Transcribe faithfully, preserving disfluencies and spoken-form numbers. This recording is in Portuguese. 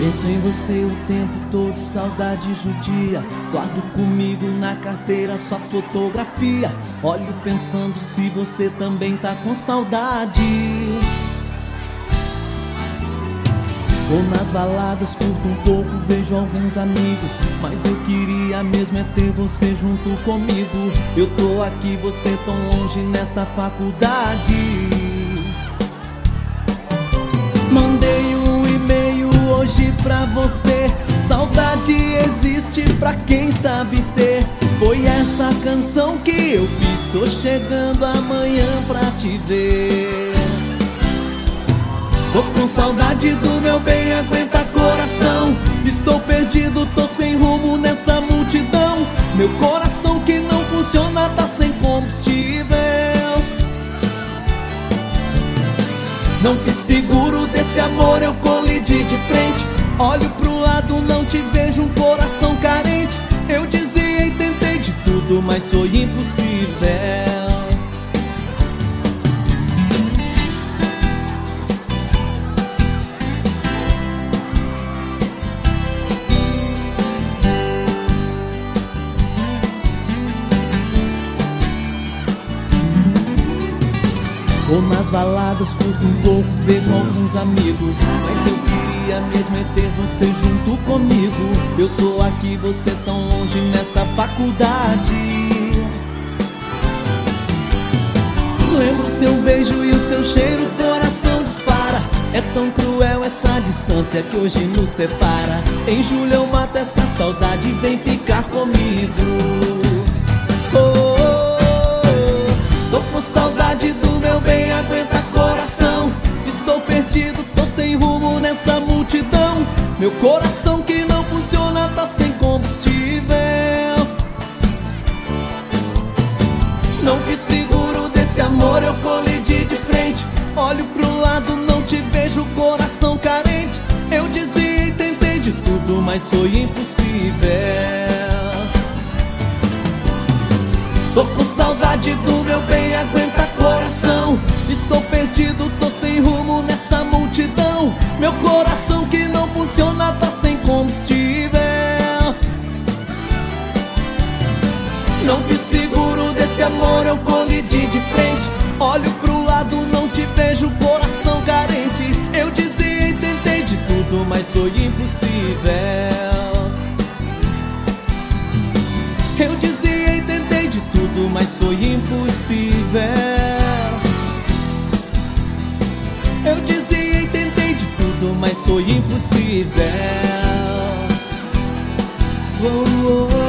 Penso em você o tempo todo, saudade judia. Guardo comigo na carteira sua fotografia. Olho pensando se você também tá com saudade. Vou nas baladas, curto um pouco, vejo alguns amigos, mas eu queria mesmo é ter você junto comigo. Eu tô aqui, você tão longe nessa faculdade. Mandei um e-mail hoje pra você. Saudade existe pra quem sabe ter. Foi essa canção que eu fiz. Tô chegando amanhã pra te ver. Tô com saudade do meu bem, aguenta coração. Estou perdido, tô sem rumo nessa multidão. Meu coração que não funciona tá sem combustível. Não fiz seguro desse amor, eu colidi de frente. Olho pro lado, não te vejo, um coração carente. Eu dizia e tentei de tudo, mas foi impossível. Vou nas baladas, curto um pouco, vejo alguns amigos, mas eu queria mesmo é ter você junto comigo. Eu tô aqui, você tão longe nessa faculdade. Lembro seu beijo e o seu cheiro, o coração dispara. É tão cruel essa distância que hoje nos separa. Em julho eu mato essa saudade, vem ficar comigo. Tô com saudade do meu bem, aguenta coração. Estou perdido, tô sem rumo nessa multidão. Meu coração que não funciona tá sem combustível. Não fiz seguro desse amor, eu colidi de frente. Olho pro lado, não te vejo, coração carente. Eu dizia e tentei de tudo, mas foi impossível. Tô com saudade do meu bem, aguenta coração. Estou perdido, tô sem rumo nessa multidão. Meu coração que não funciona tá sem combustível. Não fiz seguro desse amor, eu colidi de frente. Olho pro lado, não te vejo, coração carente. Eu dizia e tentei de tudo, mas foi impossível. Eu dizia e tentei de tudo, mas foi impossível. Eu dizia e tentei de tudo, mas foi impossível. Oh, oh.